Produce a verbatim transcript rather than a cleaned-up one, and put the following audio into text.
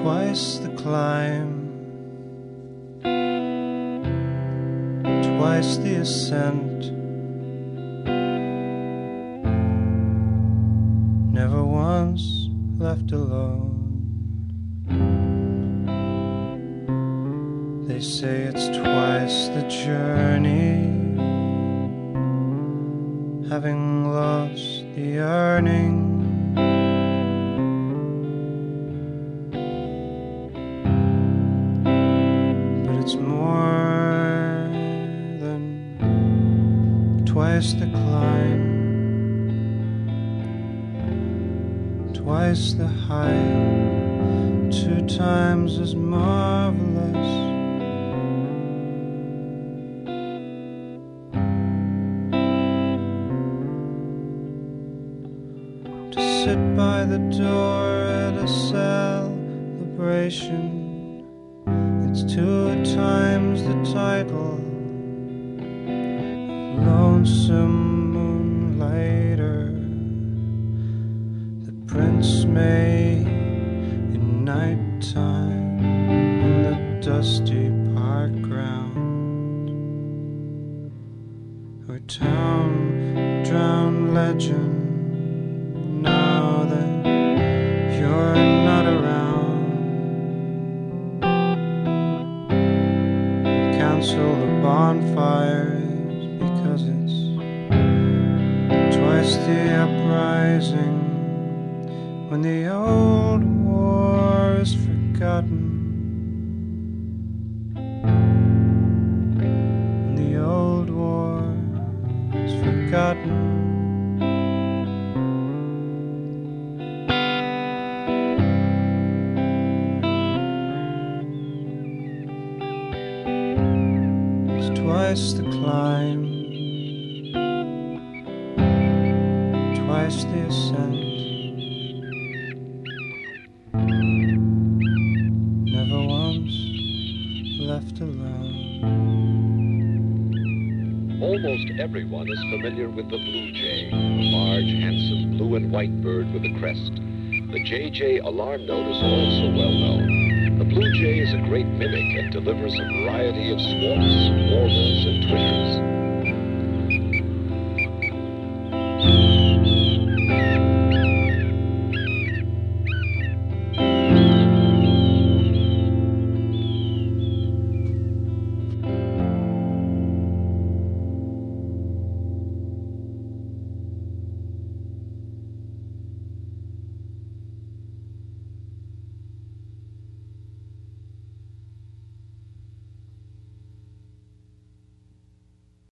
Twice the climb, twice the ascent, never once left alone. They say it's twice the journey, having lost the yearning. It's more than twice the climb, twice the height, two times as marvelous. To sit by the door at a celebration, it's two times the title, lonesome moonlighter, the Prince made in nighttime in the dusty park ground, or town drowned legend. Now that you're not around, cancel the bonfires because it's twice the uprising when the old war is forgotten, when the old war is forgotten. Twice the climb, twice the ascent, never once left alone. Almost everyone is familiar with the blue jay, a large, handsome blue and white bird with a crest. The J J alarm note is also well known. The blue jay is a great mimic and delivers a variety of squawks, warbles, and twitters.